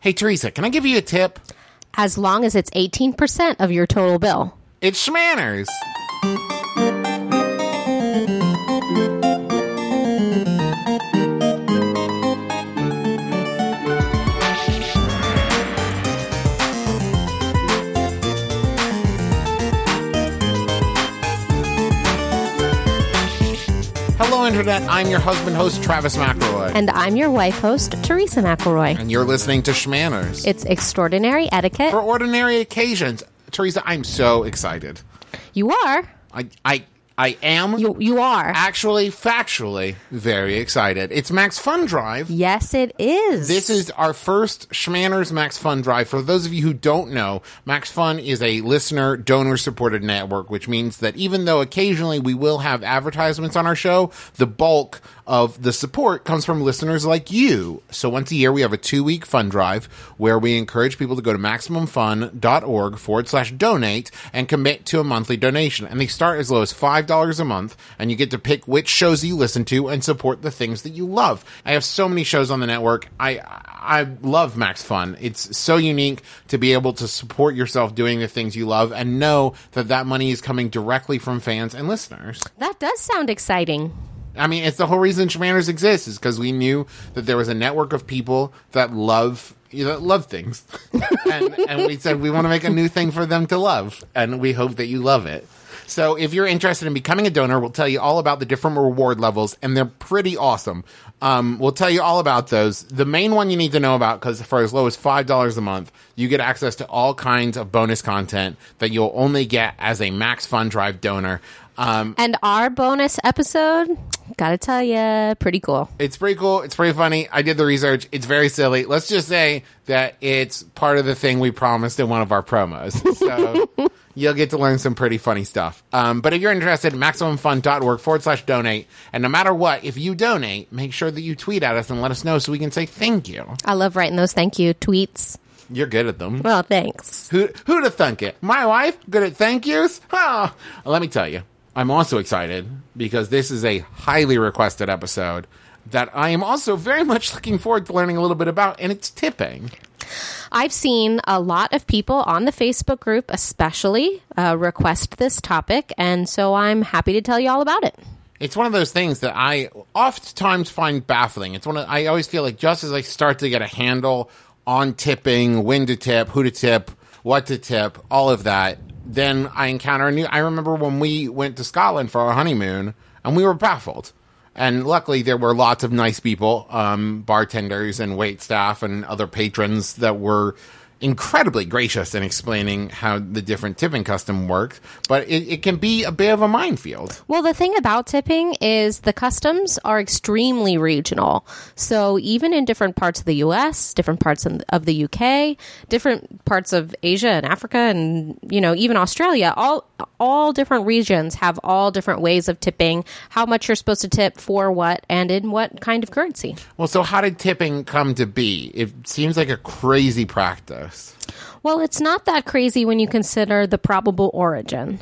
Hey, Teresa, can I give you a tip? As long as it's 18% of your total bill. It's Schmanners. Hello, Internet. I'm your husband host, Travis McElroy. And I'm your wife host, Teresa McElroy. And you're listening to Schmanners. It's extraordinary etiquette. For ordinary occasions. Teresa, I'm so excited. You are. I am. You are. Actually, factually, very excited. It's Max Fun Drive. Yes, it is. This is our first Schmanners Max Fun Drive. For those of you who don't know, Max Fun is a listener donor-supported network, which means that even though occasionally we will have advertisements on our show, the bulk of the support comes from listeners like you. So once a year, we have a 2-week fun drive where we encourage people to go to MaximumFun.org/donate and commit to a monthly donation. And they start as low as $5 a month, and you get to pick which shows you listen to and support the things that you love. I have so many shows on the network. I love Max Fun. It's so unique to be able to support yourself doing the things you love and know that that money is coming directly from fans and listeners. That does sound exciting. I mean, it's the whole reason Schmanners exists is because we knew that there was a network of people that love things. and we said we want to make a new thing for them to love, and we hope that you love it. So if you're interested in becoming a donor, we'll tell you all about the different reward levels, and they're pretty awesome. We'll tell you all about those. The main one you need to know about, because for as low as $5 a month, you get access to all kinds of bonus content that you'll only get as a Max Fun Drive donor. And our bonus episode, gotta tell you, pretty cool. It's pretty cool. It's pretty funny. I did the research. It's very silly. Let's just say that it's part of the thing we promised in one of our promos. So you'll get to learn some pretty funny stuff. But if you're interested, MaximumFun.org/donate. And no matter what, if you donate, make sure that you tweet at us and let us know so we can say thank you. I love writing those thank you tweets. You're good at them. Well, thanks. Who'd have thunk it? My wife? Good at thank yous? Oh, let me tell you. I'm also excited because this is a highly requested episode that I am also very much looking forward to learning a little bit about, and it's tipping. I've seen a lot of people on the Facebook group especially request this topic, and so I'm happy to tell you all about it. It's one of those things that I oftentimes find baffling. I always feel like just as I start to get a handle on tipping, when to tip, who to tip, what to tip, all of that, then I encounter I remember when we went to Scotland for our honeymoon, and we were baffled. And luckily, there were lots of nice people, bartenders and wait staff and other patrons that were incredibly gracious in explaining how the different tipping custom works, but it can be a bit of a minefield. Well, the thing about tipping is the customs are extremely regional. So even in different parts of the U.S., different parts of the U.K., different parts of Asia and Africa and, even Australia, all different regions have all different ways of tipping, how much you're supposed to tip for what and in what kind of currency. Well, so how did tipping come to be? It seems like a crazy practice. Well, it's not that crazy when you consider the probable origin.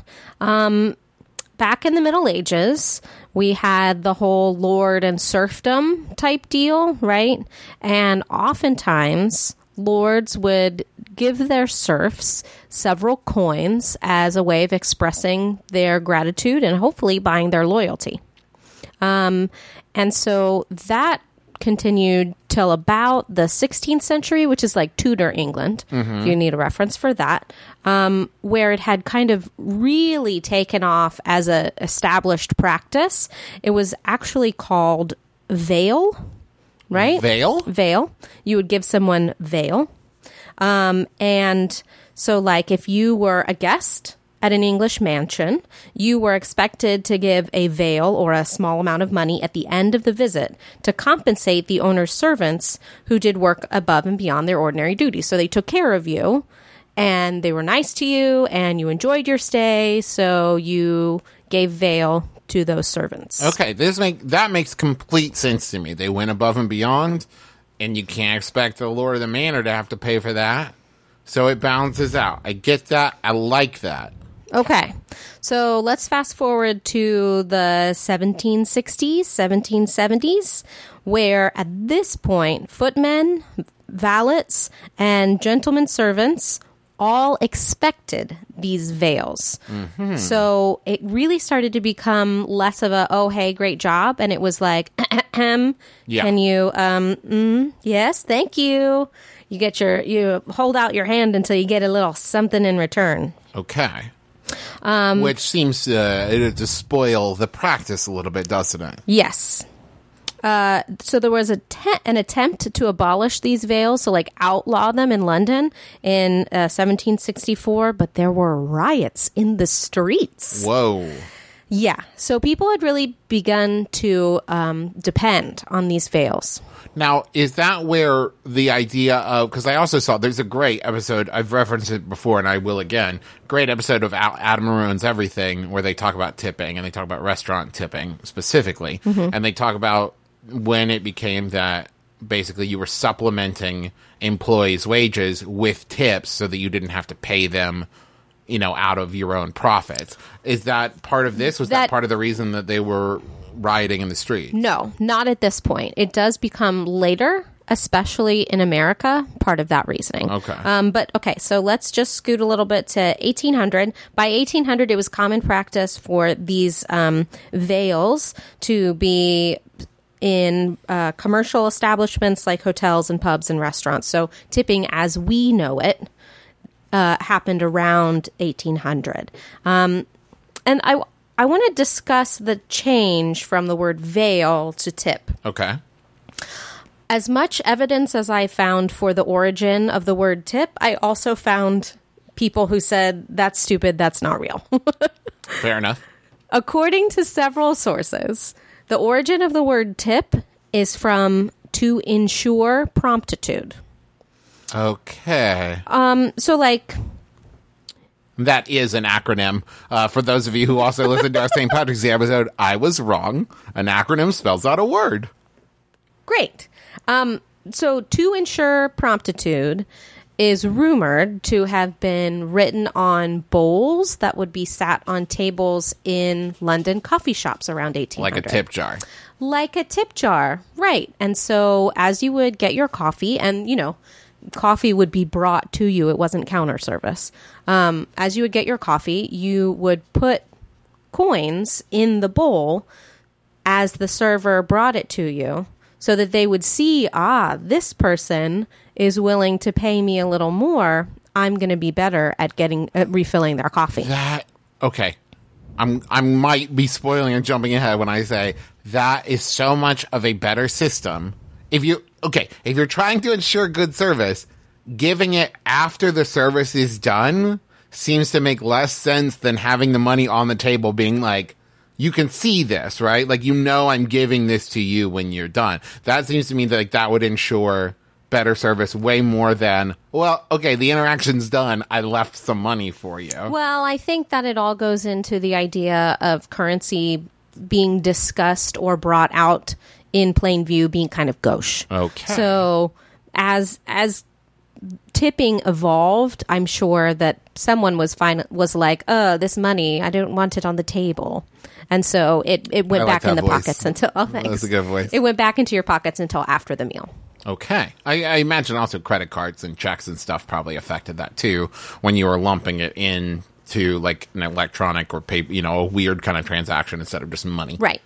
Back in the Middle Ages, we had the whole lord and serfdom type deal, right? And oftentimes, lords would give their serfs several coins as a way of expressing their gratitude and hopefully buying their loyalty. And so that continued till about the 16th century, which is like Tudor England. Mm-hmm. You need a reference for that, where it had kind of really taken off as a established practice. It was actually called veil, right? Veil. You would give someone veil. And so like if you were a guest at an English mansion, you were expected to give a veil or a small amount of money at the end of the visit to compensate the owner's servants who did work above and beyond their ordinary duties. So they took care of you, and they were nice to you, and you enjoyed your stay, so you gave veil to those servants. Okay, that makes complete sense to me. They went above and beyond, and you can't expect the lord of the manor to have to pay for that. So it balances out. I get that. I like that. Okay, so let's fast forward to the 1760s, 1770s, where at this point, footmen, valets and gentlemen servants all expected these veils. Mm-hmm. So it really started to become less of a, oh, hey, great job. And it was like, can you, yes, thank you. You hold out your hand until you get a little something in return. Okay. Which seems to spoil the practice a little bit, doesn't it? Yes. So there was an attempt to abolish these veils, so like outlaw them in London in 1764, but there were riots in the streets. Whoa. Yeah. So people had really begun to depend on these veils. Now, is that where the idea of, because I also saw, there's a great episode, I've referenced it before and I will again, great episode of Adam Ruins Everything where they talk about tipping and they talk about restaurant tipping specifically. Mm-hmm. And they talk about when it became that basically you were supplementing employees' wages with tips so that you didn't have to pay them, out of your own profits. Is that part of this? Was that part of the reason that they were rioting in the street? No, not at this point. It does become later, especially in America, part of that reasoning. Okay. So let's just scoot a little bit to 1800. By 1800, it was common practice for these veils to be in commercial establishments like hotels and pubs and restaurants. So tipping as we know it happened around 1800. And I want to discuss the change from the word veil to tip. Okay. As much evidence as I found for the origin of the word tip, I also found people who said, that's stupid, that's not real. Fair enough. According to several sources, the origin of the word tip is from to ensure promptitude. Okay. So like... That is an acronym. For those of you who also listened to our St. Patrick's Day episode, I was wrong. An acronym spells out a word. Great. So to ensure promptitude is rumored to have been written on bowls that would be sat on tables in London coffee shops around 1800. Like a tip jar. Like a tip jar, right. And so as you would get your coffee, and, coffee would be brought to you. It wasn't counter service. As you would get your coffee, you would put coins in the bowl as the server brought it to you so that they would see, this person is willing to pay me a little more. I'm going to be better at refilling their coffee. Okay. I might be spoiling and jumping ahead when I say that is so much of a better system. If you're trying to ensure good service, giving it after the service is done seems to make less sense than having the money on the table being like, you can see this, right? Like, I'm giving this to you when you're done. That seems to me that would ensure better service way more than, the interaction's done. I left some money for you. Well, I think that it all goes into the idea of currency being discussed or brought out in plain view, being kind of gauche. Okay. So as tipping evolved, I'm sure that someone was like, this money, I don't want it on the table. And so it went back in the pockets until, thanks. That's a good voice. It went back into your pockets until after the meal. Okay. I imagine also credit cards and checks and stuff probably affected that too, when you were lumping it in to like an electronic or paper, a weird kind of transaction instead of just money. Right.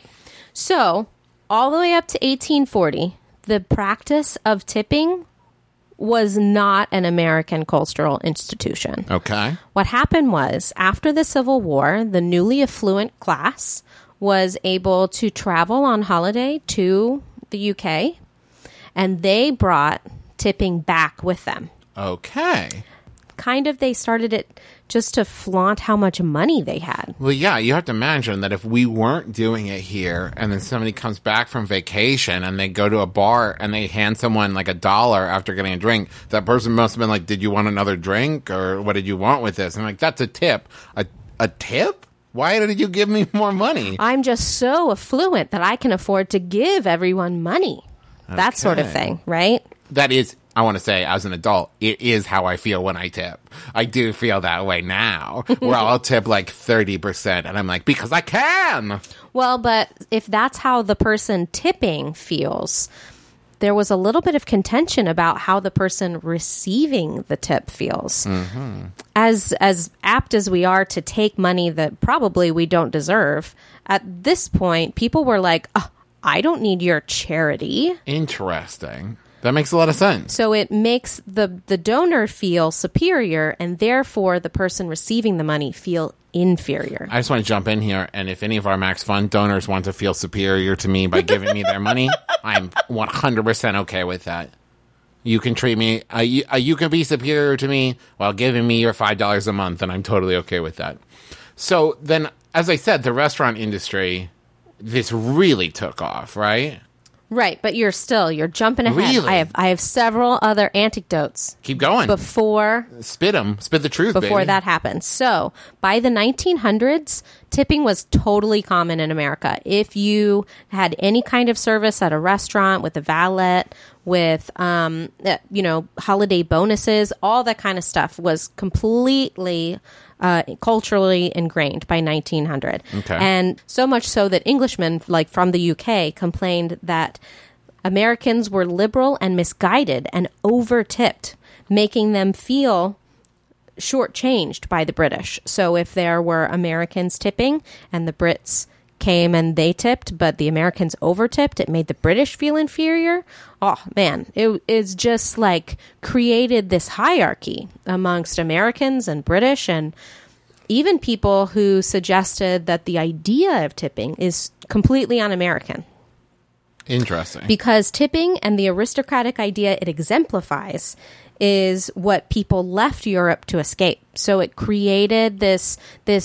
So all the way up to 1840, the practice of tipping was not an American cultural institution. Okay. What happened was, after the Civil War, the newly affluent class was able to travel on holiday to the UK, and they brought tipping back with them. Okay. They started it just to flaunt how much money they had. Well, yeah, you have to imagine that if we weren't doing it here and then somebody comes back from vacation and they go to a bar and they hand someone like $1 after getting a drink, that person must have been like, did you want another drink? Or what did you want with this? And I'm like, that's a tip. A tip? Why did you give me more money? I'm just so affluent that I can afford to give everyone money. Okay. That sort of thing, right? That is, I want to say, as an adult, it is how I feel when I tip. I do feel that way now, where I'll tip like 30%, and I'm like, because I can! Well, but if that's how the person tipping feels, there was a little bit of contention about how the person receiving the tip feels. As apt as we are to take money that probably we don't deserve, at this point, people were like, oh, I don't need your charity. Interesting. That makes a lot of sense. So it makes the donor feel superior, and therefore the person receiving the money feel inferior. I just want to jump in here, and if any of our Max Fund donors want to feel superior to me by giving me their money, I'm 100% okay with that. You can treat me, you can be superior to me while giving me your $5 a month, and I'm totally okay with that. So then, as I said, the restaurant industry, this really took off, right? Right, but you're jumping ahead. Really? I have several other anecdotes. Keep going. Before Spit the truth, before baby. that happened. So by the 1900s, tipping was totally common in America. If you had any kind of service at a restaurant with a valet, with holiday bonuses, all that kind of stuff was completely culturally ingrained by 1900. Okay. And so much so that Englishmen, like from the UK, complained that Americans were liberal and misguided and over-tipped, making them feel shortchanged by the British. So if there were Americans tipping and the Brits came and they tipped, but the Americans over-tipped, it made the British feel inferior. Oh, man, it's just like created this hierarchy amongst Americans and British, and even people who suggested that the idea of tipping is completely un-American. Interesting. Because tipping and the aristocratic idea it exemplifies is what people left Europe to escape. So it created this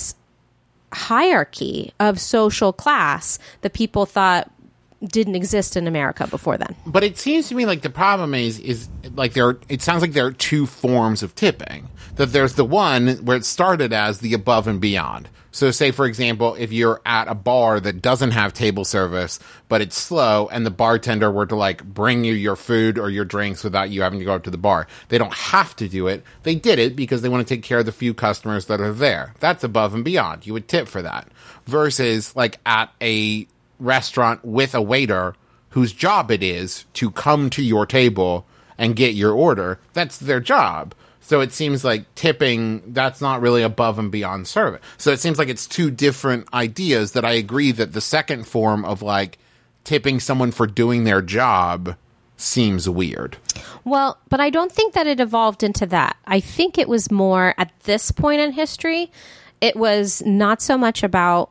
hierarchy of social class that people thought didn't exist in America before then. But it seems to me like the problem is like it sounds like there are two forms of tipping. That there's the one where it started as the above and beyond. So say, for example, if you're at a bar that doesn't have table service, but it's slow, and the bartender were to like bring you your food or your drinks without you having to go up to the bar. They don't have to do it. They did it because they want to take care of the few customers that are there. That's above and beyond. You would tip for that. Versus like at a restaurant with a waiter whose job it is to come to your table and get your order. That's their job. So it seems like tipping, that's not really above and beyond service. So it seems like it's two different ideas that I agree that the second form of like tipping someone for doing their job seems weird. Well, but I don't think that it evolved into that. I think it was more at this point in history, it was not so much about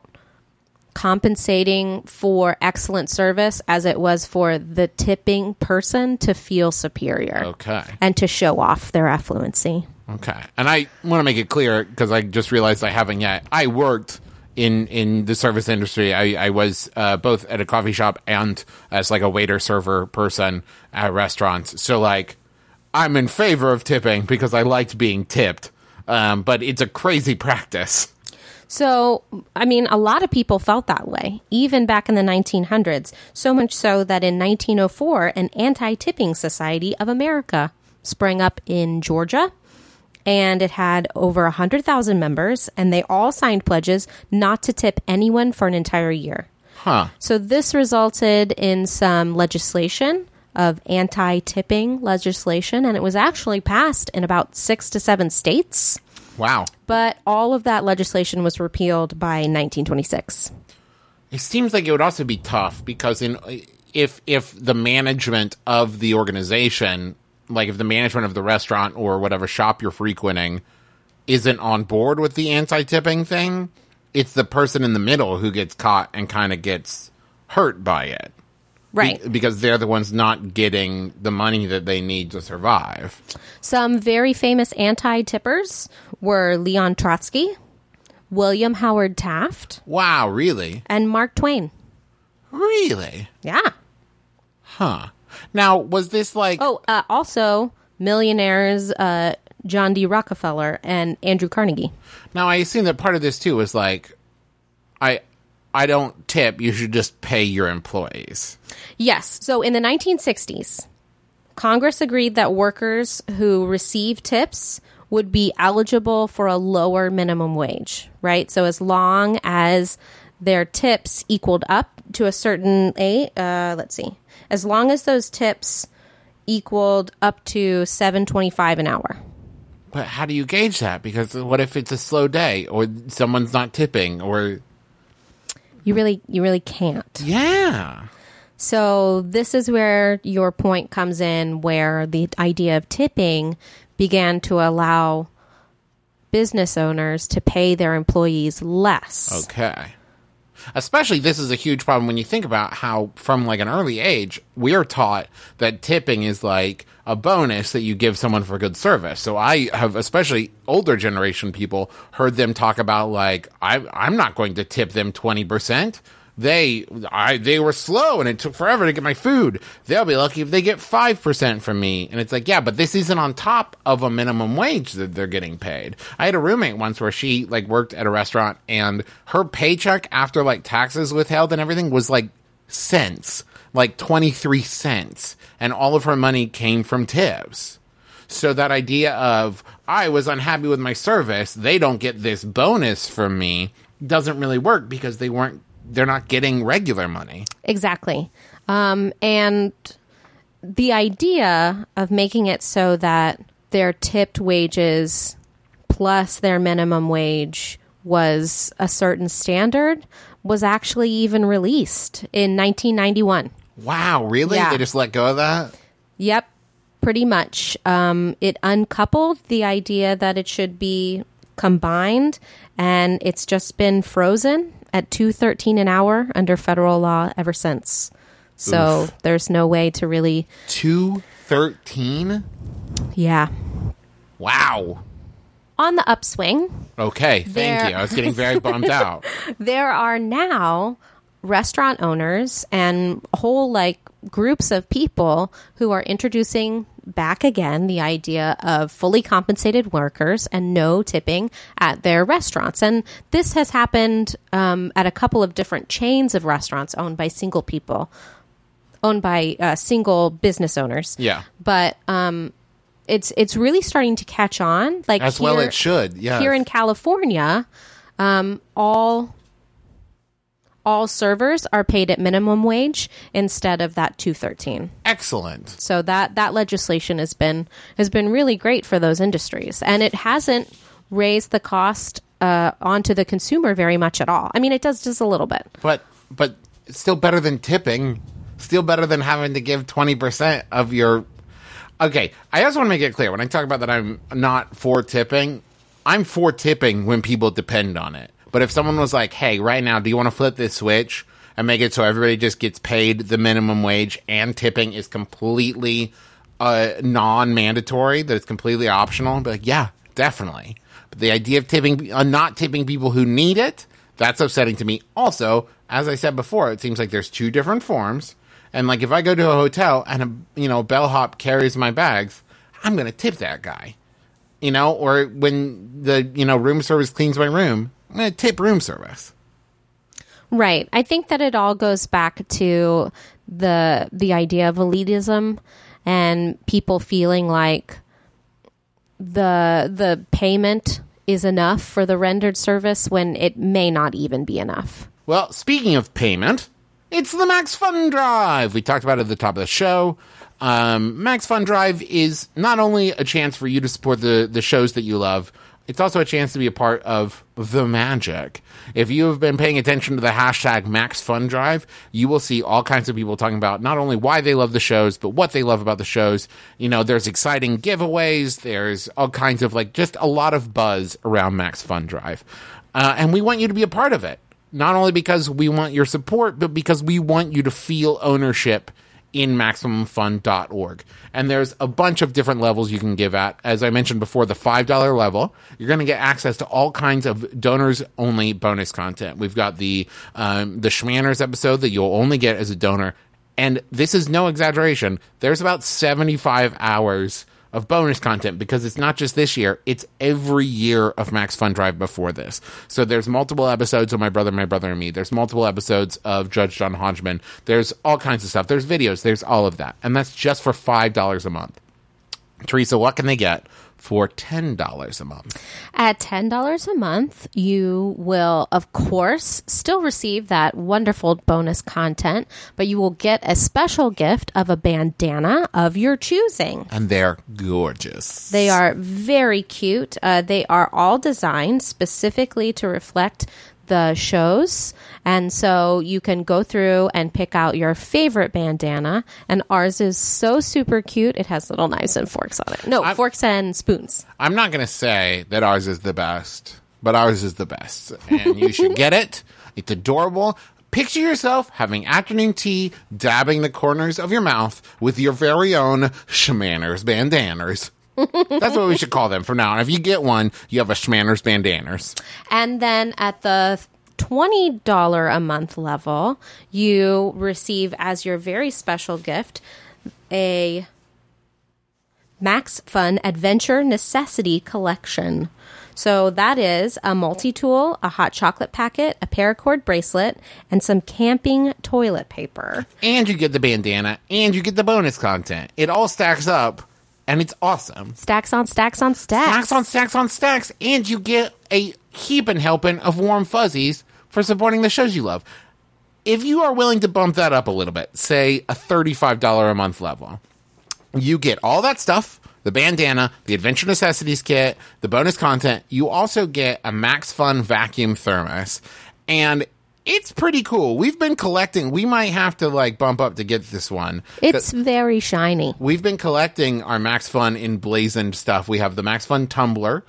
compensating for excellent service as it was for the tipping person to feel superior. Okay. And to show off their affluency. Okay. And I want to make it clear, because I just realized I haven't yet. I worked in the service industry. I was both at a coffee shop and as like a waiter server person at restaurants. So like I'm in favor of tipping because I liked being tipped. But it's a crazy practice. So, I mean, a lot of people felt that way, even back in the 1900s, so much so that in 1904, an anti-tipping society of America sprang up in Georgia, and it had over 100,000 members, and they all signed pledges not to tip anyone for an entire year. Huh. So this resulted in some legislation of anti-tipping legislation, and it was actually passed in about 6 to 7 states. Wow. But all of that legislation was repealed by 1926. It seems like it would also be tough because if the management of the organization, like if the management of the restaurant or whatever shop you're frequenting isn't on board with the anti-tipping thing, it's the person in the middle who gets caught and kind of gets hurt by it. Right. Because they're the ones not getting the money that they need to survive. Some very famous anti-tippers were Leon Trotsky, William Howard Taft. Wow, really? And Mark Twain. Really? Yeah. Huh. Now, was this like... also millionaires John D. Rockefeller and Andrew Carnegie. Now, I assume that part of this, too, is like, I don't tip, you should just pay your employees. Yes. So in the 1960s, Congress agreed that workers who receive tips would be eligible for a lower minimum wage, right? So as long as their tips equaled up to a certain let's see, as long as those tips equaled up to $7.25 an hour. But how do you gauge that? Because what if it's a slow day or someone's not tipping or... You really can't. Yeah. So this is where your point comes in, where the idea of tipping began to allow business owners to pay their employees less. Okay. Especially, this is a huge problem when you think about how, from like an early age, we are taught that tipping is like a bonus that you give someone for good service. So I have, especially older generation people, heard them talk about like, I'm not going to tip them 20%. They were slow and it took forever to get my food. They'll be lucky if they get 5% from me. And it's like, yeah, but this isn't on top of a minimum wage that they're getting paid. I had a roommate once where she like worked at a restaurant and her paycheck after like taxes withheld and everything was like cents, like 23 cents. And all of her money came from tips. So that idea of I was unhappy with my service, they don't get this bonus from me, doesn't really work because they're not getting regular money. Exactly. And the idea of making it so that their tipped wages plus their minimum wage was a certain standard was actually even released in 1991. Wow, really? Yeah. They just let go of that? Yep, pretty much. It uncoupled the idea that it should be combined, and it's just been frozen at $2.13 an hour under federal law ever since. So Oof. There's no way to really... $2.13? Yeah. Wow. On the upswing... Okay, thank you. I was getting very bummed out. There are now restaurant owners and whole like groups of people who are introducing back again the idea of fully compensated workers and no tipping at their restaurants. And this has happened at a couple of different chains of restaurants owned by single people, owned by single business owners. Yeah. But it's really starting to catch on. Like As well it should, yeah. Here in California, all servers are paid at minimum wage instead of that $2.13. Excellent. So that legislation has been really great for those industries, and it hasn't raised the cost onto the consumer very much at all. I mean, it does just a little bit. But it's still better than tipping. Still better than having to give 20% of your... Okay, I just want to make it clear. When I talk about that I'm not for tipping, I'm for tipping when people depend on it. But if someone was like, hey, right now, do you want to flip this switch and make it so everybody just gets paid the minimum wage and tipping is completely non-mandatory, that it's completely optional? I'd be like, yeah, definitely. But the idea of tipping, not tipping people who need it, that's upsetting to me. Also, as I said before, it seems like there's two different forms. And like if I go to a hotel and a bellhop carries my bags, I'm going to tip that guy. Or when the room service cleans my room, I'm going to tip room service. Right. I think that it all goes back to the idea of elitism and people feeling like the payment is enough for the rendered service when it may not even be enough. Well, speaking of payment, it's the Max Fun Drive. We talked about it at the top of the show. Max Fun Drive is not only a chance for you to support the shows that you love, it's also a chance to be a part of the magic. If you have been paying attention to the hashtag MaxFunDrive, you will see all kinds of people talking about not only why they love the shows, but what they love about the shows. There's exciting giveaways. There's all kinds of just a lot of buzz around MaxFunDrive. And we want you to be a part of it. Not only because we want your support, but because we want you to feel ownership in MaximumFun.org. And there's a bunch of different levels you can give at. As I mentioned before, the $5 level, you're going to get access to all kinds of donors-only bonus content. We've got the Schmanners episode that you'll only get as a donor. And this is no exaggeration. There's about 75 hours of bonus content, because it's not just this year, it's every year of Max Fun Drive before this. So there's multiple episodes of My Brother and Me. There's multiple episodes of Judge John Hodgman. There's all kinds of stuff. There's videos. There's all of that. And that's just for $5 a month. Teresa, what can they get for $10 a month? At $10 a month, you will, of course, still receive that wonderful bonus content, but you will get a special gift of a bandana of your choosing. And they're gorgeous. They are very cute. They are all designed specifically to reflect the shows, and so you can go through and pick out your favorite bandana, and ours is so super cute. It has little knives and forks on it. No, forks and spoons. I'm not going to say that ours is the best, but ours is the best, and you should get it. It's adorable. Picture yourself having afternoon tea, dabbing the corners of your mouth with your very own Schmanners bandanas. That's what we should call them from now on. If you get one, you have a Schmanners bandanas. And then at the $20 a month level, you receive as your very special gift a Max Fun Adventure Necessity Collection. So that is a multi-tool, a hot chocolate packet, a paracord bracelet, and some camping toilet paper. And you get the bandana, and you get the bonus content. It all stacks up. And it's awesome. Stacks on stacks on stacks. Stacks on stacks on stacks. And you get a heaping helping of warm fuzzies for supporting the shows you love. If you are willing to bump that up a little bit, say a $35 a month level, you get all that stuff, the bandana, the Adventure Necessities kit, the bonus content. You also get a Max Fun vacuum thermos. And it's pretty cool. We've been collecting. We might have to bump up to get this one. It's very shiny. We've been collecting our Max Fun emblazoned stuff. We have the Max Fun tumbler.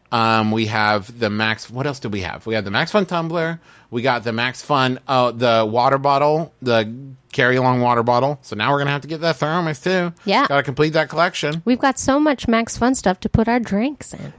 We have the Max. What else do we have? We have the Max Fun tumbler. We got the Max Fun, the water bottle, the carry-along water bottle. So now we're going to have to get that thermos, too. Yeah. Got to complete that collection. We've got so much Max Fun stuff to put our drinks in.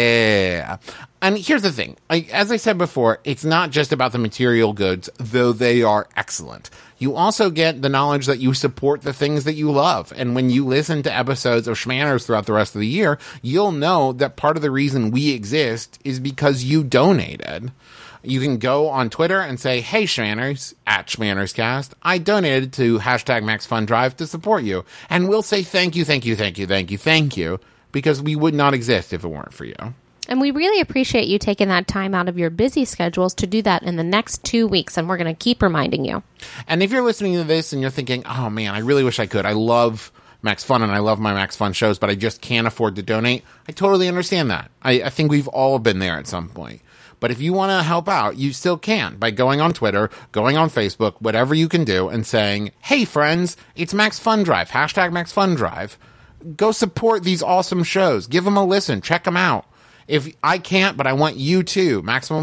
Yeah. And here's the thing. As I said before, it's not just about the material goods, though they are excellent. You also get the knowledge that you support the things that you love. And when you listen to episodes of Schmanners throughout the rest of the year, you'll know that part of the reason we exist is because you donated. You can go on Twitter and say, hey, Schmanners, at SchmannersCast, I donated to #MaxFunDrive to support you. And we'll say thank you, thank you, thank you, thank you, thank you, because we would not exist if it weren't for you. And we really appreciate you taking that time out of your busy schedules to do that in the next 2 weeks, and we're going to keep reminding you. And if you're listening to this and you're thinking, oh, man, I really wish I could. I love Max Fun and I love my Max Fun shows, but I just can't afford to donate. I totally understand that. I think we've all been there at some point. But if you want to help out, you still can by going on Twitter, going on Facebook, whatever you can do, and saying, hey, friends, it's Max Fun Drive, #MaxFunDrive. Go support these awesome shows. Give them a listen. Check them out. If I can't, but I want you to,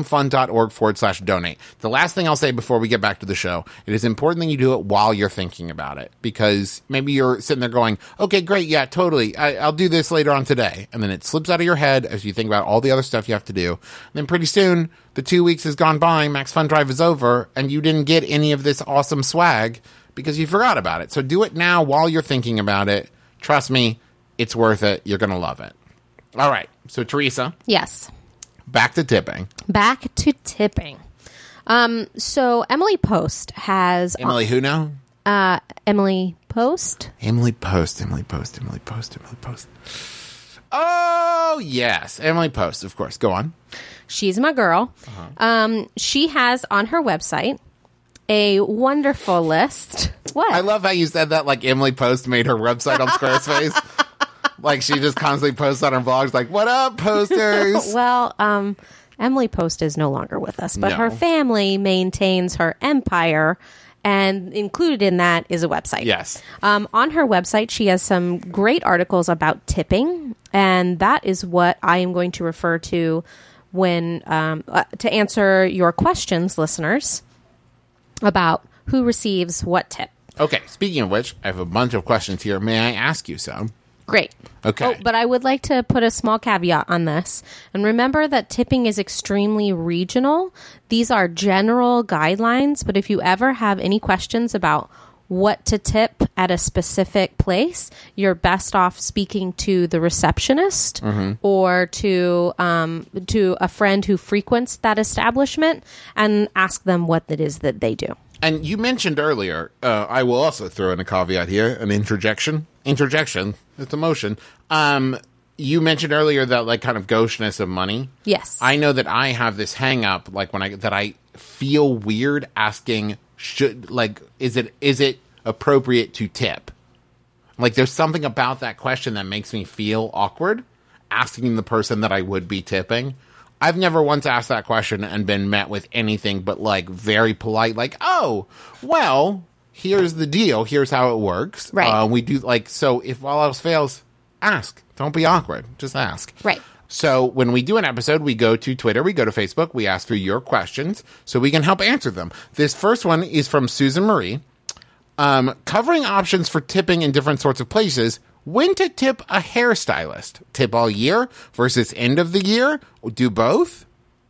MaximumFun.org/donate. The last thing I'll say before we get back to the show, it is important that you do it while you're thinking about it, because maybe you're sitting there going, okay, great, yeah, totally, I'll do this later on today. And then it slips out of your head as you think about all the other stuff you have to do. And then pretty soon, the 2 weeks has gone by, Max Fun Drive is over, and you didn't get any of this awesome swag because you forgot about it. So do it now while you're thinking about it. Trust me, it's worth it. You're going to love it. All right. So, Teresa. Yes. Back to tipping. Back to tipping. So, Emily Post has... Emily who now? Emily Post. Emily Post. Oh, yes. Emily Post, of course. Go on. She's my girl. Uh-huh. She has on her website a wonderful list. What? I love how you said that like Emily Post made her website on Squarespace. Like she just constantly posts on her blogs like, what up, posters? Well, Emily Post is no longer with us, but her family maintains her empire, and included in that is a website. Yes. On her website, she has some great articles about tipping, and that is what I am going to refer to when to answer your questions, listeners, about who receives what tip. Okay, speaking of which, I have a bunch of questions here. May I ask you some? Great. Okay. Oh, but I would like to put a small caveat on this. And remember that tipping is extremely regional. These are general guidelines, but if you ever have any questions about what to tip at a specific place, you're best off speaking to the receptionist or to a friend who frequents that establishment and ask them what it is that they do. And you mentioned earlier, I will also throw in a caveat here, an interjection. Interjection, it's a motion. You mentioned earlier that like kind of gaucheness of money. Yes. I know that I have this hang up, like that I feel weird asking, is it appropriate to tip? Like there's something about that question that makes me feel awkward asking the person that I would be tipping. I've never once asked that question and been met with anything but like very polite, like, oh, well, here's the deal. Here's how it works. Right. We do so if all else fails, ask. Don't be awkward. Just ask. Right. So when we do an episode, we go to Twitter, we go to Facebook, we ask for your questions so we can help answer them. This first one is from Susan Marie. Covering options for tipping in different sorts of places. When to tip a hairstylist? Tip all year versus end of the year? Do both?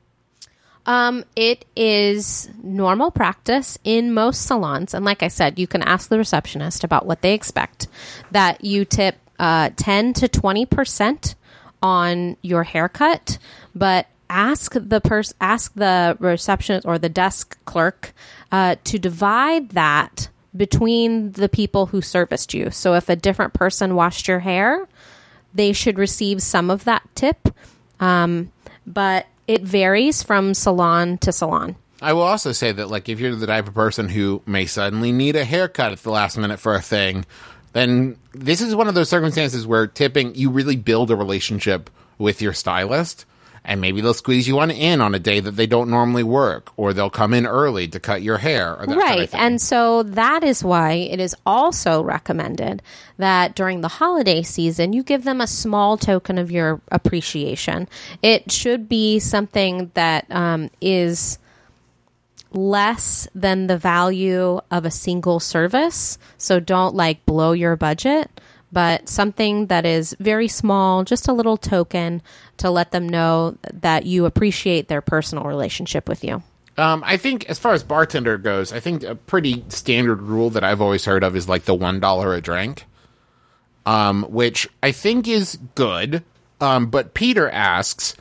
It is normal practice in most salons. And like I said, you can ask the receptionist about what they expect. That you tip 10 to 20% on your haircut, but ask the receptionist or the desk clerk to divide that between the people who serviced you. So if a different person washed your hair, they should receive some of that tip. But it varies from salon to salon. I will also say that, like, if you're the type of person who may suddenly need a haircut at the last minute for a thing, then this is one of those circumstances where tipping, you really build a relationship with your stylist, and maybe they'll squeeze you in on a day that they don't normally work, or they'll come in early to cut your hair. Or that right. kind of thing. And so that is why it is also recommended that during the holiday season, you give them a small token of your appreciation. It should be something that is less than the value of a single service. So don't like blow your budget, but something that is very small, just a little token to let them know that you appreciate their personal relationship with you. I think as far as bartender goes, I think a pretty standard rule that I've always heard of is like the $1 a drink, which I think is good. But Peter asks,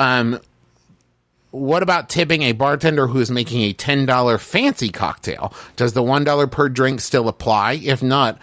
what about tipping a bartender who is making a $10 fancy cocktail? Does the $1 per drink still apply? If not,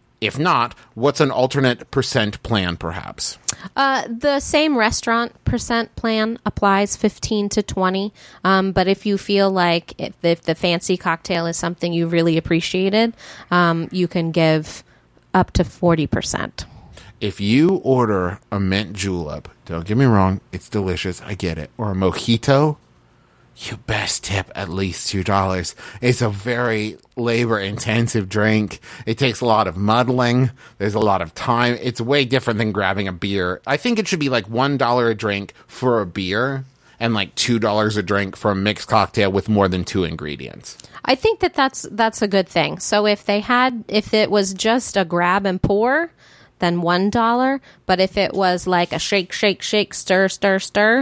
what's an alternate percent plan, perhaps? The same restaurant percent plan applies, 15 to 20. But if you feel like if the fancy cocktail is something you really appreciated, you can give up to 40%. If you order a mint julep, don't get me wrong, it's delicious, I get it, or a mojito, you best tip at least $2. It's a very labor-intensive drink. It takes a lot of muddling. There's a lot of time. It's way different than grabbing a beer. I think it should be like $1 a drink for a beer and like $2 a drink for a mixed cocktail with more than 2 ingredients. I think that's a good thing. So if it was just a grab and pour, then $1. But if it was like a shake, shake, shake, stir, stir, stir,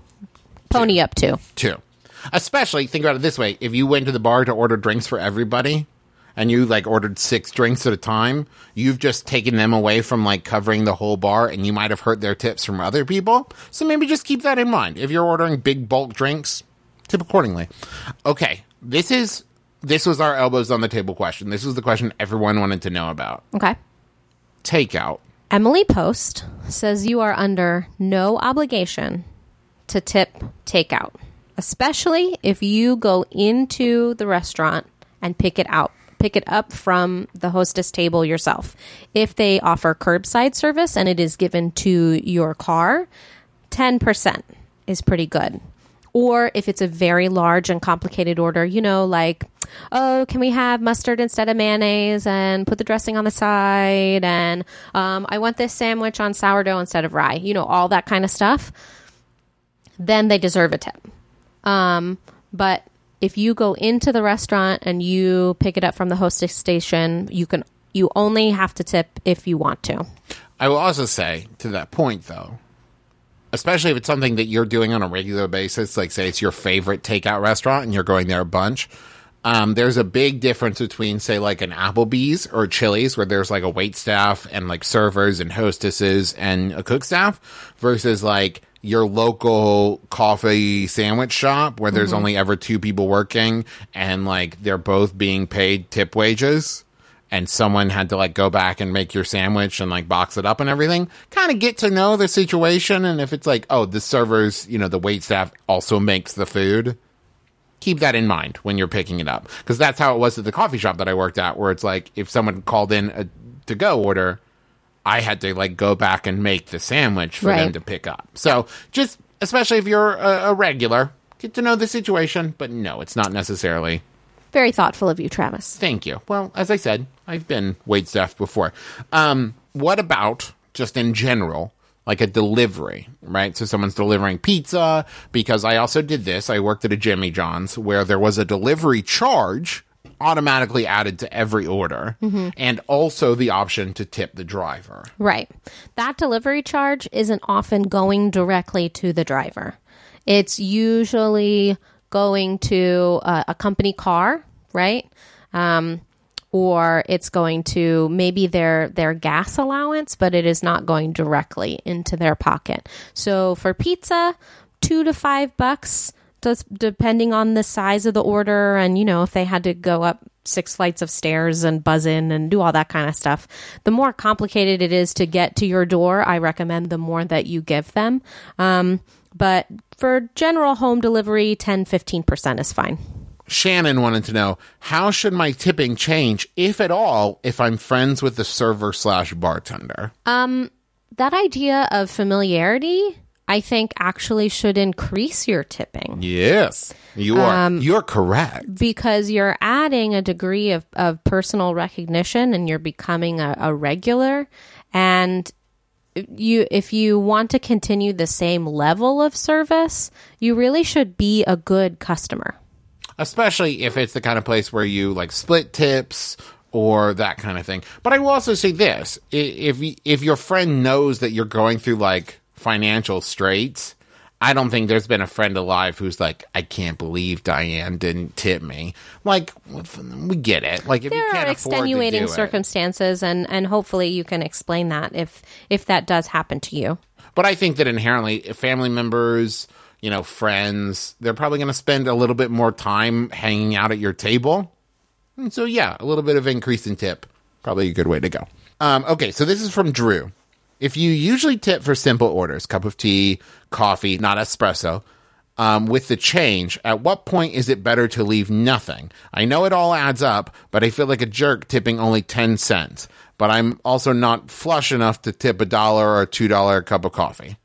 pony up 2. 2. Especially, think about it this way. If you went to the bar to order drinks for everybody and you like ordered 6 drinks at a time, you've just taken them away from like covering the whole bar, and you might have hurt their tips from other people. So maybe just keep that in mind. If you're ordering big bulk drinks, tip accordingly. Okay, this was our elbows on the table question. This was the question everyone wanted to know about. Okay. Takeout. Emily Post says you are under no obligation to tip takeout, especially if you go into the restaurant and pick it up from the hostess table yourself. If they offer curbside service and it is given to your car, 10% is pretty good. Or if it's a very large and complicated order, like, oh, can we have mustard instead of mayonnaise and put the dressing on the side? And I want this sandwich on sourdough instead of rye. All that kind of stuff. Then they deserve a tip. But if you go into the restaurant and you pick it up from the hostess station, you only have to tip if you want to. I will also say to that point, though, especially if it's something that you're doing on a regular basis, like say it's your favorite takeout restaurant and you're going there a bunch, there's a big difference between, say, like an Applebee's or Chili's where there's like a wait staff and like servers and hostesses and a cook staff versus like your local coffee sandwich shop where there's only ever 2 people working and like they're both being paid tip wages and someone had to like go back and make your sandwich and like box it up and everything, kind of get to know the situation. And if it's like, oh, the servers, the wait staff also makes the food, keep that in mind when you're picking it up. Because that's how it was at the coffee shop that I worked at, where it's like if someone called in a to-go order, I had to like go back and make the sandwich for them to pick up. So just, especially if you're a regular, get to know the situation. But no, it's not necessarily. Very thoughtful of you, Travis. Thank you. Well, as I said, I've been waitstaff before. What about just in general, like a delivery, right? So someone's delivering pizza, because I also did this. I worked at a Jimmy John's where there was a delivery charge automatically added to every order, and also the option to tip the driver. Right. That delivery charge isn't often going directly to the driver. It's usually going to a company car, right? Or it's going to maybe their gas allowance, but it is not going directly into their pocket. So for pizza, $2 to $5, depending on the size of the order, and if they had to go up 6 flights of stairs and buzz in and do all that kind of stuff. The more complicated it is to get to your door, I recommend the more that you give them. But for general home delivery, 10-15% is fine. Shannon wanted to know, how should my tipping change, if at all, if I'm friends with the server/bartender? That idea of familiarity, I think, actually should increase your tipping. Yes, you're correct. Because you're adding a degree of personal recognition and you're becoming a regular. And if you want to continue the same level of service, you really should be a good customer. Especially if it's the kind of place where you like split tips or that kind of thing. But I will also say this, if your friend knows that you're going through like financial straits, I don't think there's been a friend alive who's like, I can't believe Diane didn't tip me. Like, we get it. Like, if there you can't are afford extenuating to do circumstances, and hopefully you can explain that if that does happen to you. But I think that inherently, family members, friends, they're probably going to spend a little bit more time hanging out at your table. And so, yeah, a little bit of increase in tip, probably a good way to go. Okay, so this is from Drew. If you usually tip for simple orders, cup of tea, coffee, not espresso, with the change, at what point is it better to leave nothing? I know it all adds up, but I feel like a jerk tipping only 10 cents. But I'm also not flush enough to tip $1 or $2 cup of coffee.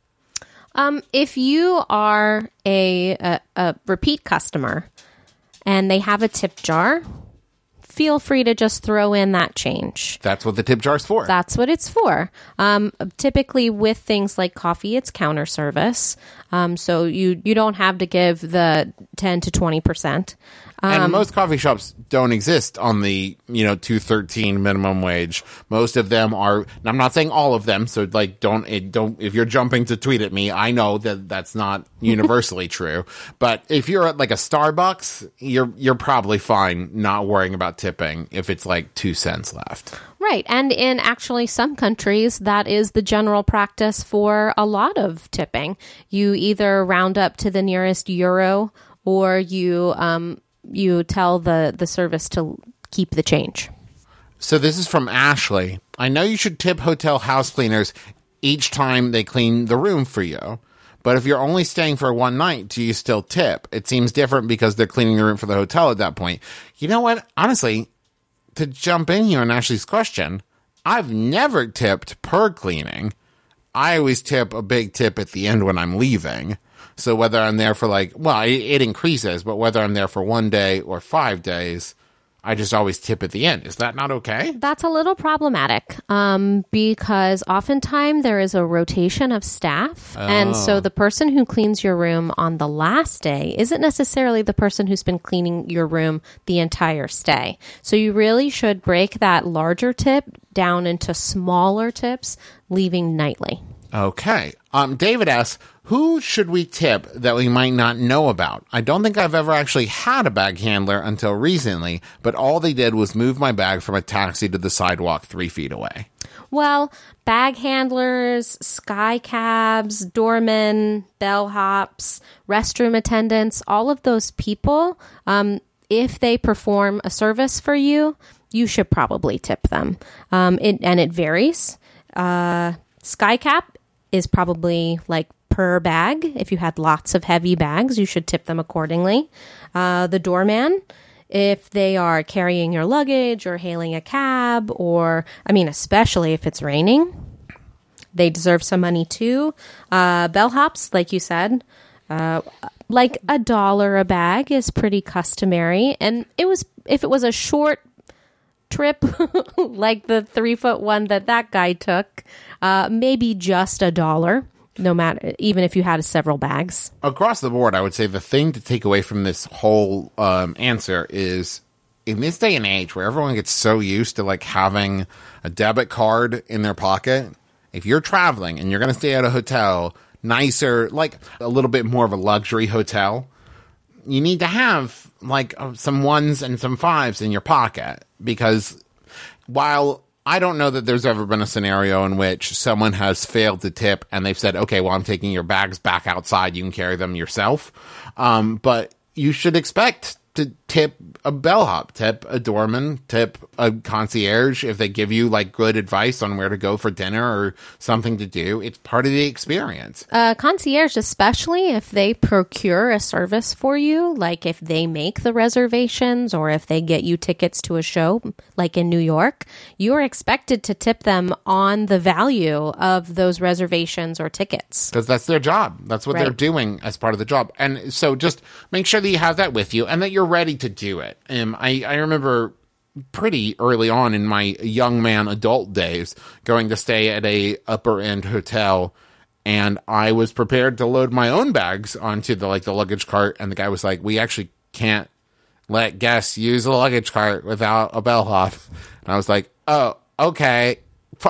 If you are a repeat customer and they have a tip jar, feel free to just throw in that change. That's what the tip jar's for. That's what it's for. Typically with things like coffee, it's counter service. So you don't have to give the 10 to 20%. And most coffee shops don't exist on the, $2.13 minimum wage. Most of them are, I'm not saying all of them, so like don't, if you're jumping to tweet at me, I know that that's not universally true. But if you're at like a Starbucks, you're probably fine not worrying about tipping if it's like 2 cents left. Right. And in actually some countries, that is the general practice for a lot of tipping. You either round up to the nearest euro, or you tell the service to keep the change. So this is from Ashley. I know you should tip hotel house cleaners each time they clean the room for you. But if you're only staying for one night, do you still tip? It seems different because they're cleaning the room for the hotel at that point. You know what? Honestly, to jump in here on Ashley's question, I've never tipped per cleaning. I always tip a big tip at the end when I'm leaving. So whether I'm there for it increases, but whether I'm there for 1 day or 5 days, I just always tip at the end. Is that not okay? That's a little problematic because oftentimes there is a rotation of staff. Oh. And so the person who cleans your room on the last day isn't necessarily the person who's been cleaning your room the entire stay. So you really should break that larger tip down into smaller tips, leaving nightly. Okay. David asks, who should we tip that we might not know about? I don't think I've ever actually had a bag handler until recently, but all they did was move my bag from a taxi to the sidewalk 3 feet away. Well, bag handlers, sky cabs, doormen, bellhops, restroom attendants, all of those people, if they perform a service for you, you should probably tip them. It varies. Sky cap is probably like per bag. If you had lots of heavy bags, you should tip them accordingly. The doorman, if they are carrying your luggage or hailing a cab, or, especially if it's raining, they deserve some money too. Bellhops, like you said, like $1 a bag is pretty customary. And if it was a short trip, like the 3-foot one that guy took, maybe just $1. No matter, even if you had several bags. Across the board, I would say the thing to take away from this whole answer is, in this day and age where everyone gets so used to like having a debit card in their pocket, if you're traveling and you're going to stay at a hotel, nicer, like a little bit more of a luxury hotel, you need to have like some ones and some fives in your pocket, because while I don't know that there's ever been a scenario in which someone has failed to tip and they've said, okay, well, I'm taking your bags back outside. You can carry them yourself. But you should expect to tip a bellhop, tip a doorman, tip a concierge if they give you like good advice on where to go for dinner or something to do. It's part of the experience. Concierge, especially if they procure a service for you, like if they make the reservations or if they get you tickets to a show, like in New York, you're expected to tip them on the value of those reservations or tickets. Because that's their job. That's what Right. they're doing as part of the job. And so just make sure that you have that with you and that you're ready to do it. I remember pretty early on in my young man adult days going to stay at a upper end hotel, and I was prepared to load my own bags onto the luggage cart, and the guy was like, we actually can't let guests use a luggage cart without a bellhop. And I was like, oh, okay.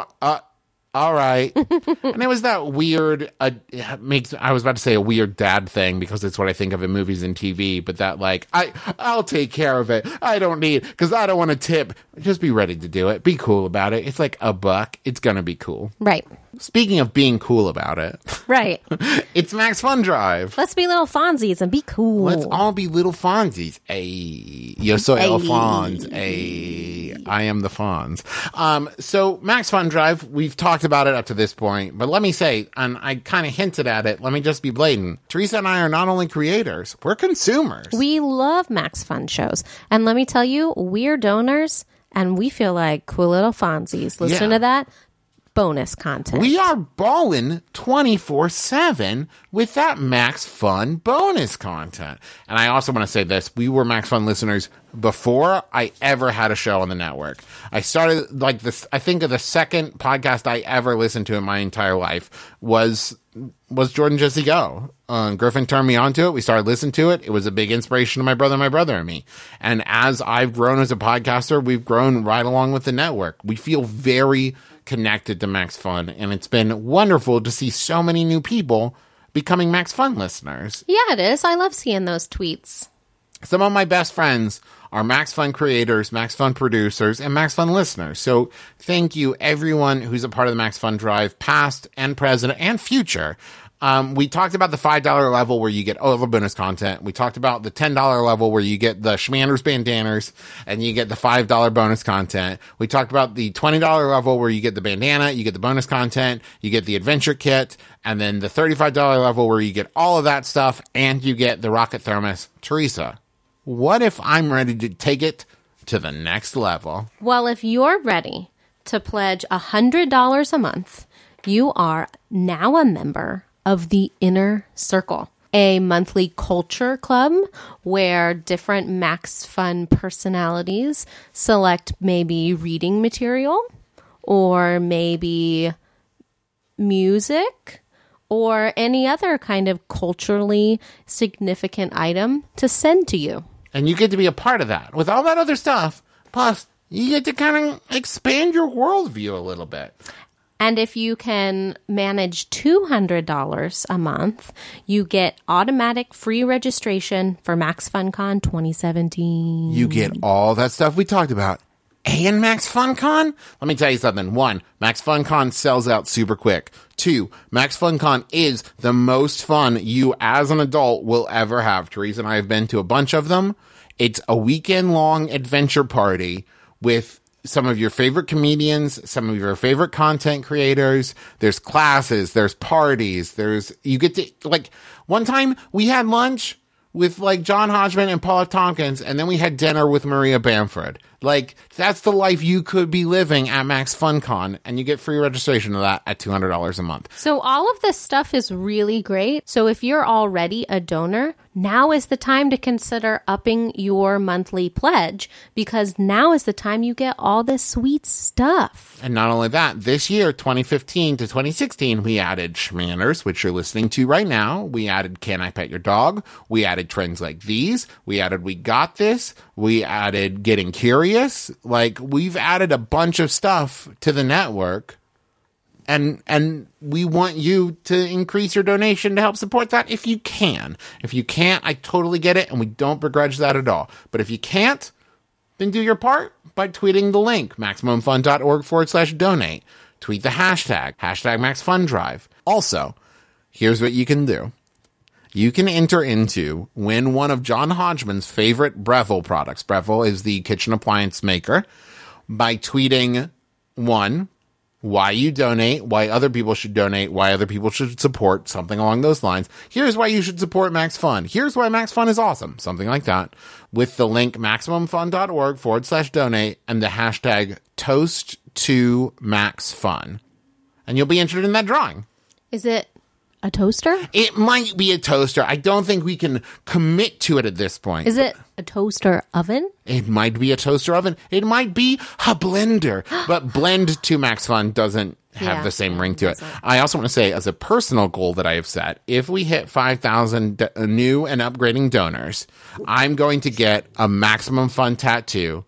All right. And it was that weird, I was about to say a weird dad thing because it's what I think of in movies and TV, but that like, I'll take care of it. I don't need, because I don't want to tip. Just be ready to do it. Be cool about it. It's like $1. It's going to be cool. Right. Speaking of being cool about it. Right. It's Max Fun Drive. Let's be little Fonzies and be cool. Let's all be little Fonzies. Ay, yo soy el Fonz. Ay, I am the Fonz. So Max Fun Drive, we've talked about it up to this point, but let me say, and I kind of hinted at it, let me just be blatant. Teresa and I are not only creators, we're consumers. We love Max Fun shows. And let me tell you, we're donors and we feel like cool little Fonzies. Listen Yeah. to that. Bonus content. We are balling 24/7 with that Max Fun bonus content. And I also want to say this. We were Max Fun listeners before I ever had a show on the network. I started like this. I think of the second podcast I ever listened to in my entire life was Jordan Jesse Go. Griffin turned me onto it. We started listening to it. It was a big inspiration to my brother and me. And as I've grown as a podcaster, we've grown right along with the network. We feel very connected to Max Fun, and it's been wonderful to see so many new people becoming Max Fun listeners. Yeah, it is. I love seeing those tweets. Some of my best friends are Max Fun creators, Max Fun producers, and Max Fun listeners. So thank you, everyone who's a part of the Max Fun Drive, past and present and future. We talked about the $5 level where you get all the bonus content. We talked about the $10 level where you get the Schmanders bandanas and you get the $5 bonus content. We talked about the $20 level where you get the bandana, you get the bonus content, you get the adventure kit, and then the $35 level where you get all of that stuff and you get the rocket thermos. Teresa, what if I'm ready to take it to the next level? Well, if you're ready to pledge $100 a month, you are now a member of the Inner Circle, a monthly culture club where different Max Fun personalities select maybe reading material or maybe music or any other kind of culturally significant item to send to you. And you get to be a part of that with all that other stuff. Plus, you get to kind of expand your worldview a little bit. And if you can manage $200 a month, you get automatic free registration for Max FunCon 2017. You get all that stuff we talked about and Max FunCon? Let me tell you something. 1, Max FunCon sells out super quick. 2, Max FunCon is the most fun you as an adult will ever have. Teresa and I have been to a bunch of them. It's a weekend-long adventure party with some of your favorite comedians, some of your favorite content creators. There's classes, there's parties, you get to, like, one time we had lunch with, like, John Hodgman and Paula Tompkins, and then we had dinner with Maria Bamford. Like, that's the life you could be living at Max FunCon, and you get free registration of that at $200 a month. So all of this stuff is really great. So if you're already a donor, now is the time to consider upping your monthly pledge, because now is the time you get all this sweet stuff. And not only that, this year, 2015 to 2016, we added Schmanners, which you're listening to right now. We added Can I Pet Your Dog? We added Trends Like These. We added We Got This. We added Getting Curious. Like, we've added a bunch of stuff to the network. And we want you to increase your donation to help support that if you can. If you can't, I totally get it, and we don't begrudge that at all. But if you can't, then do your part by tweeting the link, MaximumFun.org/donate. Tweet the hashtag #MaxFunDrive. Also, here's what you can do. You can win one of John Hodgman's favorite Breville products. Breville is the kitchen appliance maker, by tweeting 1, why you donate, why other people should donate, why other people should support, something along those lines. Here's why you should support Max Fun. Here's why Max Fun is awesome, something like that, with the link MaximumFun.org/donate and the hashtag Toast2MaxFun. And you'll be entered in that drawing. Is it a toaster? It might be a toaster. I don't think we can commit to it at this point. Is it a toaster oven? It might be a toaster oven. It might be a blender. But Blend to Max Fun doesn't have the same ring to it. I also want to say, as a personal goal that I have set, if we hit 5,000 new and upgrading donors, I'm going to get a Maximum Fun tattoo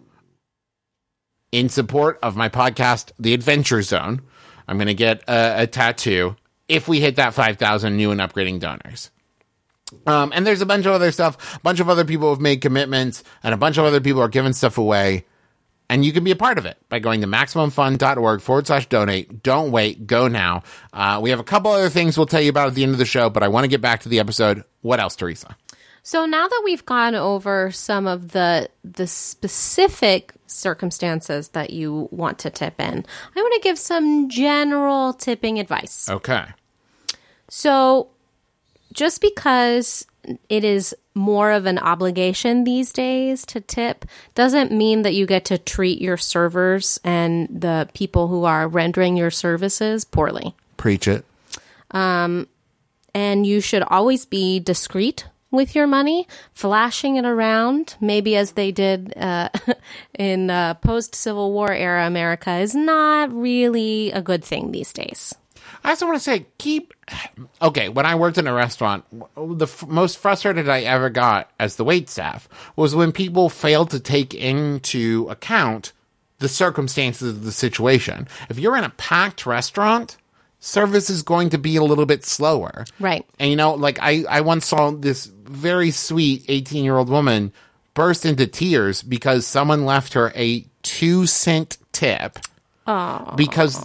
in support of my podcast, The Adventure Zone. I'm going to get a tattoo if we hit that 5,000 new and upgrading donors. And there's a bunch of other stuff. A bunch of other people have made commitments, and a bunch of other people are giving stuff away. And you can be a part of it by going to MaximumFun.org/donate. Don't wait. Go now. We have a couple other things we'll tell you about at the end of the show, but I want to get back to the episode. What else, Teresa? So now that we've gone over some of the specific circumstances that you want to tip in, I want to give some general tipping advice. Okay. So just because it is more of an obligation these days to tip doesn't mean that you get to treat your servers and the people who are rendering your services poorly. Preach it. And you should always be discreet with your money. Flashing it around, maybe as they did in post-Civil War era America, is not really a good thing these days. I also want to say, when I worked in a restaurant, the most frustrated I ever got as the waitstaff was when people failed to take into account the circumstances of the situation. If you're in a packed restaurant, service is going to be a little bit slower. Right. And, I once saw this very sweet 18-year-old woman burst into tears because someone left her a 2-cent tip. Aww. Because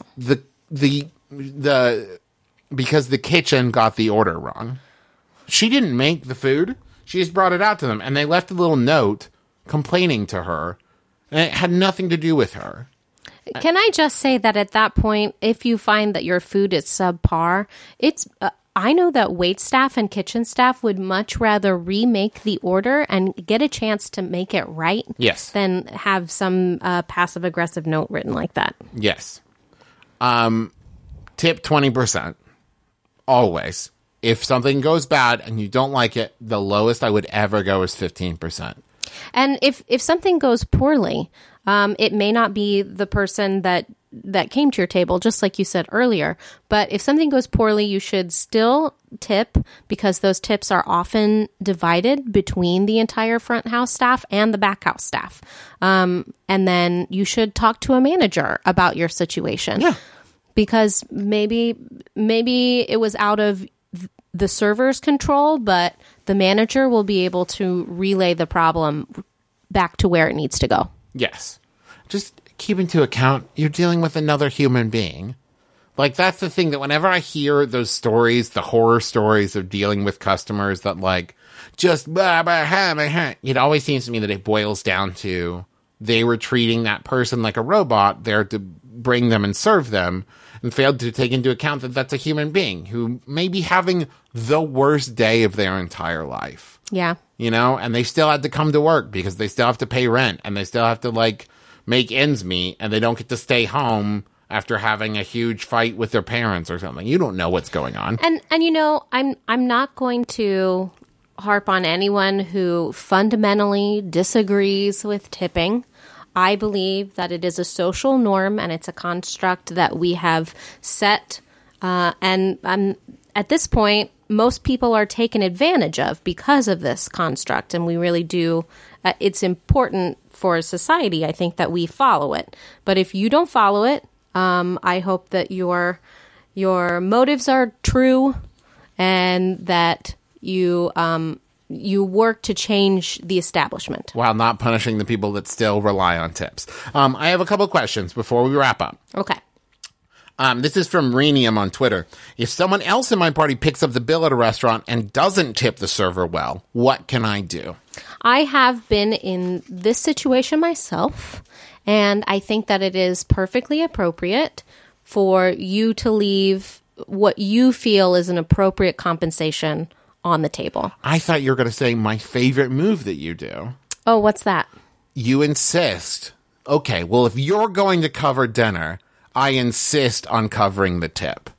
because the kitchen got the order wrong. She didn't make the food. She just brought it out to them, and they left a little note complaining to her, and it had nothing to do with her. Can I just say that at that point, if you find that your food is subpar, I know that wait staff and kitchen staff would much rather remake the order and get a chance to make it right. Yes. Than have some passive aggressive note written like that. Yes. Tip 20%. Always. If something goes bad and you don't like it, the lowest I would ever go is 15%. And if something goes poorly, it may not be the person that came to your table, just like you said earlier. But if something goes poorly, you should still tip, because those tips are often divided between the entire front house staff and the back house staff. And then you should talk to a manager about your situation. Yeah. Because maybe it was out of the server's control, but the manager will be able to relay the problem back to where it needs to go. Yes. just keep into account you're dealing with another human being. Like, that's the thing that whenever I hear those stories, the horror stories of dealing with customers that, like, just blah, blah, blah, blah, it always seems to me that it boils down to they were treating that person like a robot there to bring them and serve them, and failed to take into account that that's a human being who may be having the worst day of their entire life. Yeah. You know, and they still had to come to work because they still have to pay rent and they still have to, like, make ends meet, and they don't get to stay home after having a huge fight with their parents or something. You don't know what's going on. And you know, I'm not going to harp on anyone who fundamentally disagrees with tipping. I believe that it is a social norm and it's a construct that we have set. And at this point, most people are taken advantage of because of this construct. And we really do. It's important for society, I think, that we follow it. But if you don't follow it, I hope that your motives are true and that you work to change the establishment while not punishing the people that still rely on tips. I have a couple questions before we wrap up. Okay. This is from Renium on Twitter. If someone else in my party picks up the bill at a restaurant and doesn't tip the server well, what can I do? I have been in this situation myself, and I think that it is perfectly appropriate for you to leave what you feel is an appropriate compensation on the table. I thought you were going to say my favorite move that you do. Oh, what's that? You insist. Okay, well, if you're going to cover dinner, I insist on covering the tip.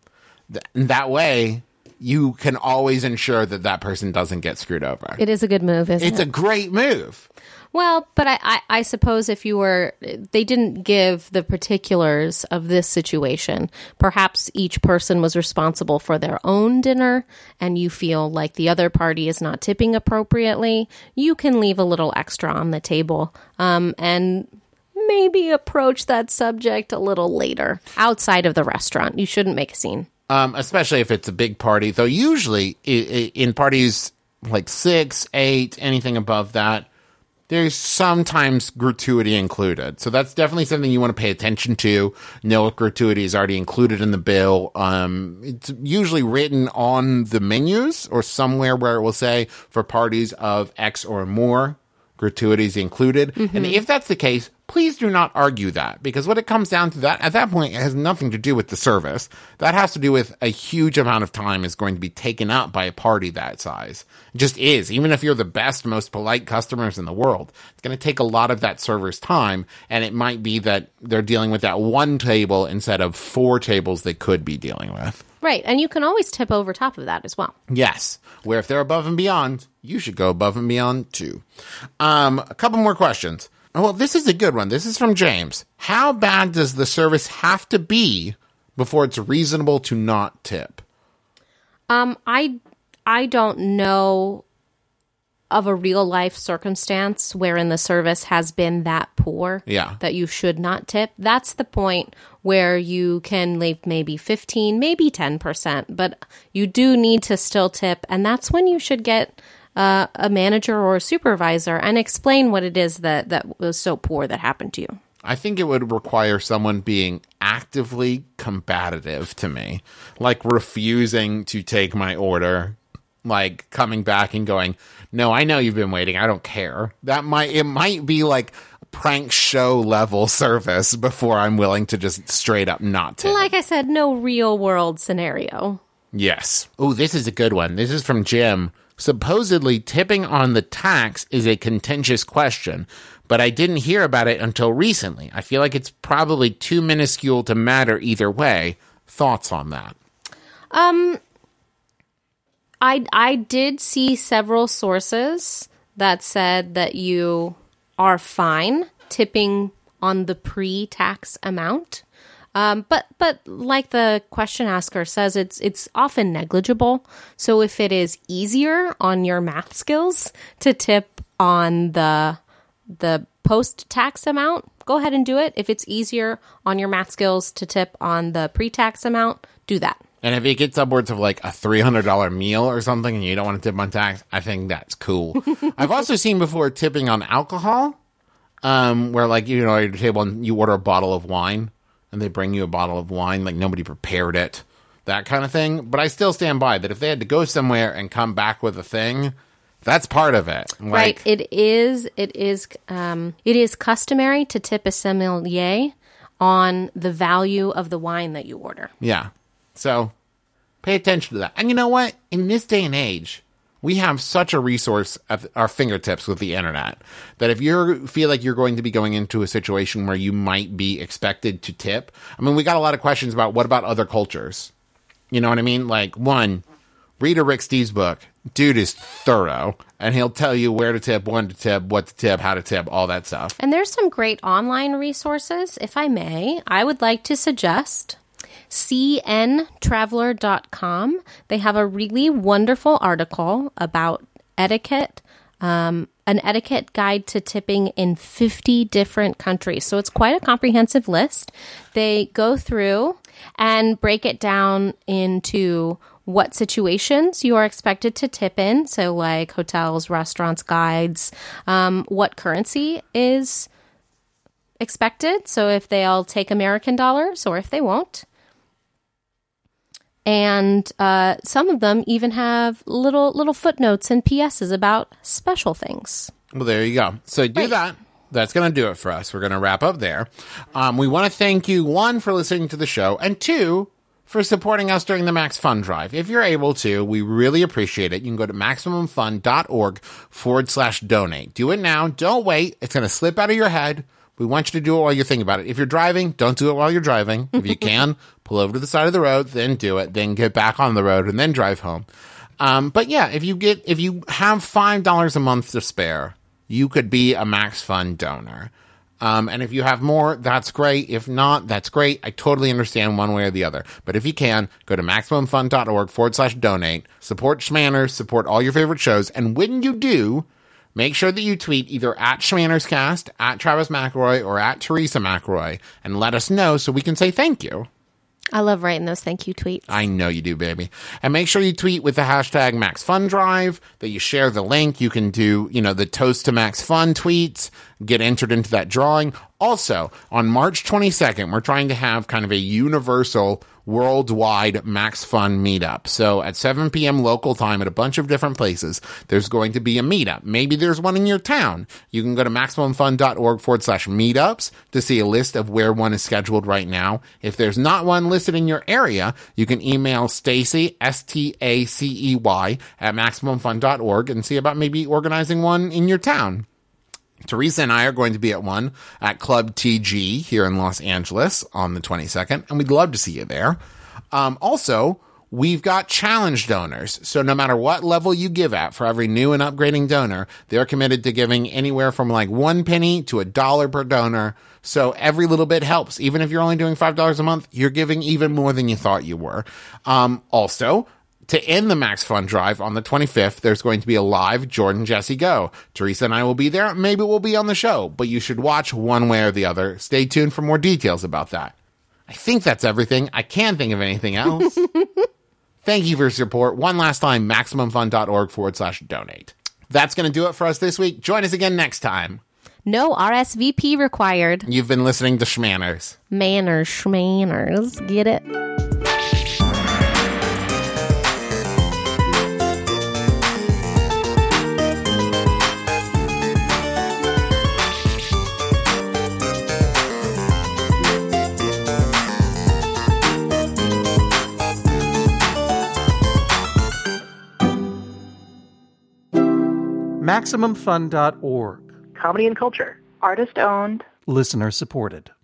That way, you can always ensure that that person doesn't get screwed over. It is a good move, isn't it? It's a great move. Well, but I suppose if you were, they didn't give the particulars of this situation. Perhaps each person was responsible for their own dinner and you feel like the other party is not tipping appropriately. You can leave a little extra on the table and maybe approach that subject a little later outside of the restaurant. You shouldn't make a scene. Especially if it's a big party. Though usually in parties like 6, 8, anything above that, there's sometimes gratuity included. So that's definitely something you want to pay attention to. Know if gratuity is already included in the bill. It's usually written on the menus or somewhere where it will say for parties of X or more, gratuity is included. Mm-hmm. And if that's the case, please do not argue that, because what it comes down to that at that point, it has nothing to do with the service. That has to do with a huge amount of time is going to be taken up by a party that size. It just is. Even if you're the best, most polite customers in the world, it's going to take a lot of that server's time, and it might be that they're dealing with that one table instead of 4 tables they could be dealing with. Right, and you can always tip over top of that as well. Yes, where if they're above and beyond, you should go above and beyond too. A couple more questions. Well, this is a good one. This is from James. How bad does the service have to be before it's reasonable to not tip? I don't know of a real life circumstance wherein the service has been that poor that you should not tip. That's the point where you can leave maybe 15, maybe 10%, but you do need to still tip, and that's when you should get a manager or a supervisor and explain what it is that was so poor that happened to you. I think it would require someone being actively combative to me, like refusing to take my order, like coming back and going, no, I know you've been waiting. I don't care. It might be like prank show level service before I'm willing to just straight up not tip. Like I said, no real world scenario. Yes. Oh, this is a good one. This is from Jim. Supposedly, tipping on the tax is a contentious question, but I didn't hear about it until recently. I feel like it's probably too minuscule to matter either way. Thoughts on that? I did see several sources that said that you are fine tipping on the pre-tax amount. But like the question asker says, it's often negligible. So if it is easier on your math skills to tip on the post-tax amount, go ahead and do it. If it's easier on your math skills to tip on the pre-tax amount, do that. And if it gets upwards of like a $300 meal or something and you don't want to tip on tax, I think that's cool. I've also seen before tipping on alcohol. where like, you know, at your table and you order a bottle of wine and they bring you a bottle of wine, like nobody prepared it, that kind of thing. But I still stand by that if they had to go somewhere and come back with a thing, that's part of it. Like, right. It is customary to tip a sommelier on the value of the wine that you order. Yeah. So pay attention to that. And you know what? In this day and age, we have such a resource at our fingertips with the internet that if you feel like you're going to be going into a situation where you might be expected to tip, I mean, we got a lot of questions about what about other cultures? You know what I mean? Like, one, read a Rick Steves book. Dude is thorough, and he'll tell you where to tip, when to tip, what to tip, how to tip, all that stuff. And there's some great online resources. If I may, I would like to suggest cntraveler.com. They have a really wonderful article about etiquette, an etiquette guide to tipping in 50 different countries. So it's quite a comprehensive list. They go through and break it down into what situations you are expected to tip in. So like hotels, restaurants, guides, what currency is expected. So if they'll take American dollars or if they won't. And some of them even have little footnotes and PSs about special things. Well, there you go. So do that. That's going to do it for us. We're going to wrap up there. We want to thank you, one, for listening to the show, and two, for supporting us during the Max Fun Drive. If you're able to, we really appreciate it. You can go to MaximumFun.org/donate. Do it now. Don't wait. It's going to slip out of your head. We want you to do it while you're thinking about it. If you're driving, don't do it while you're driving. If you can, pull over to the side of the road, then do it. Then get back on the road and then drive home. But yeah, if you have $5 a month to spare, you could be a Max Fun donor. And if you have more, that's great. If not, that's great. I totally understand one way or the other. But if you can, go to MaximumFun.org/donate. Support Schmanners, support all your favorite shows. And when you do, make sure that you tweet either at SchmannersCast, at Travis McElroy, or at Teresa McElroy, and let us know so we can say thank you. I love writing those thank you tweets. I know you do, baby. And make sure you tweet with the hashtag MaxFunDrive, that you share the link. You can do, the Toast to Max Fun tweets, get entered into that drawing. Also, on March 22nd, we're trying to have kind of a universal worldwide Max Fun meetup. So at 7 p.m. local time at a bunch of different places, there's going to be a meetup. Maybe there's one in your town. You can go to MaximumFun.org/meetups to see a list of where one is scheduled right now. If there's not one listed in your area, you can email Stacey, STACEY, at MaximumFun.org and see about maybe organizing one in your town. Teresa and I are going to be at one at Club TG here in Los Angeles on the 22nd, and we'd love to see you there. Also, we've got challenge donors. So no matter what level you give at for every new and upgrading donor, they're committed to giving anywhere from like 1 penny to $1 per donor. So every little bit helps. Even if you're only doing $5 a month, you're giving even more than you thought you were. Also, to end the Max Fun Drive on the 25th, there's going to be a live Jordan Jesse Go. Teresa and I will be there. Maybe we'll be on the show, but you should watch one way or the other. Stay tuned for more details about that. I think that's everything. I can't think of anything else. Thank you for your support. One last time, MaximumFun.org/donate. That's going to do it for us this week. Join us again next time. No RSVP required. You've been listening to Schmanners. Schmanners. Get it? MaximumFun.org. Comedy and culture. Artist owned. Listener supported.